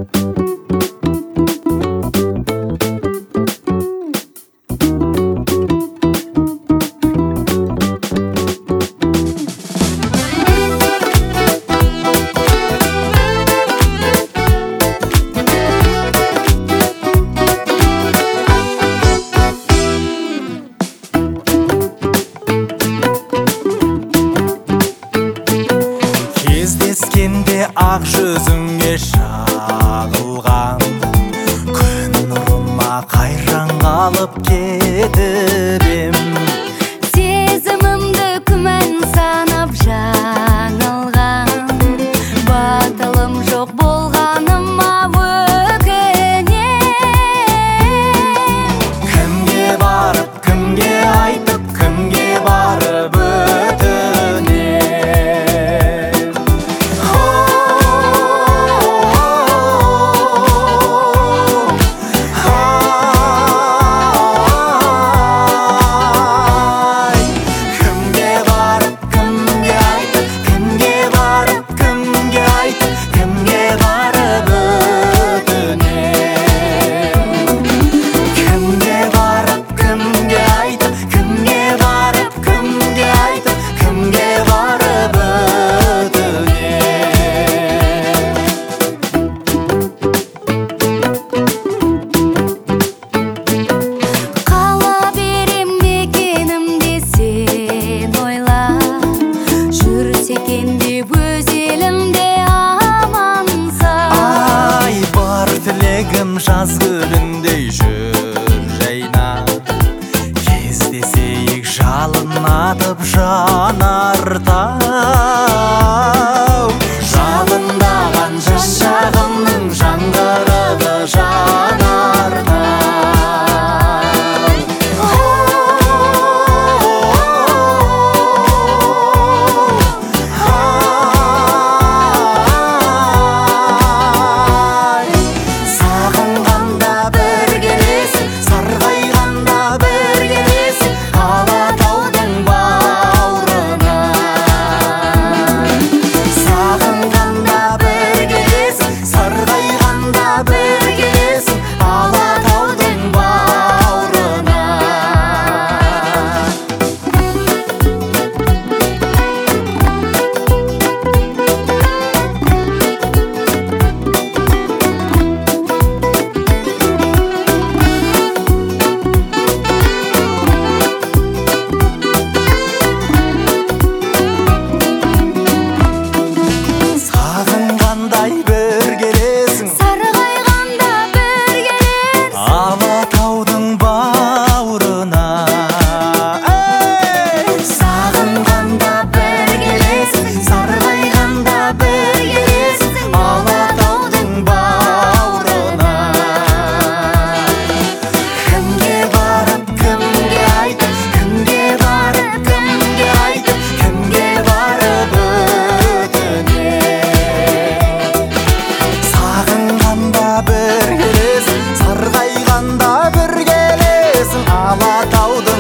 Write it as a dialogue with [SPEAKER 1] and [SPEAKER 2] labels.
[SPEAKER 1] Кездескенде ақ жүзіңе шағылған күн нұрыма қайран қалып кетіп ем.
[SPEAKER 2] Сезімімді күмән санап жаңылған, батылым жоқ болғаныма өкінем.
[SPEAKER 1] Кімге барып, кімге айтып, кімге барып өтінем. Жаз гүліндей жүр жайна, кездесейік жалын атып жанартау. Жалындаған жас шағымның жаңғырығы жанартау. Сарғайғанда бір келесің, Алатаудың